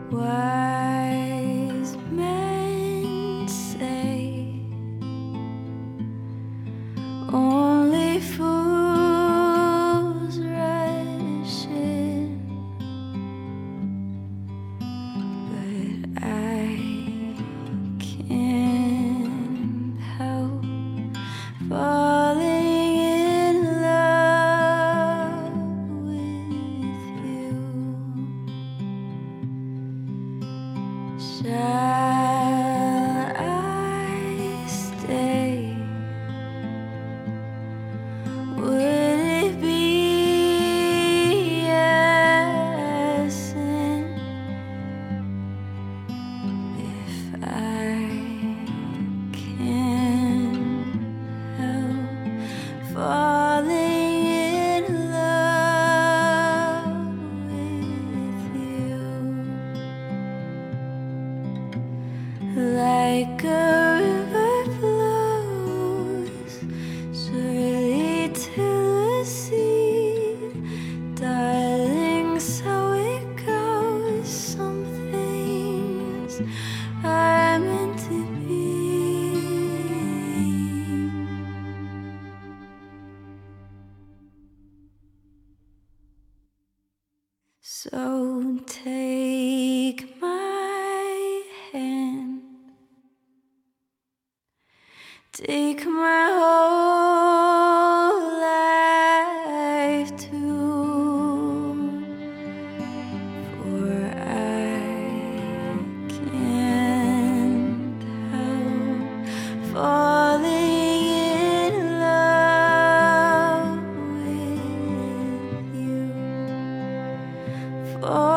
Wise men say only fools rush in, but I can't help falling in love with you. Shall I stay? Would it be a sin if I can't help falling in love with you? Like a river flows surely to the sea, darling, so it goes. Some things are meant to be. So take my hand, take my whole life too, for I can't help falling in love with you. For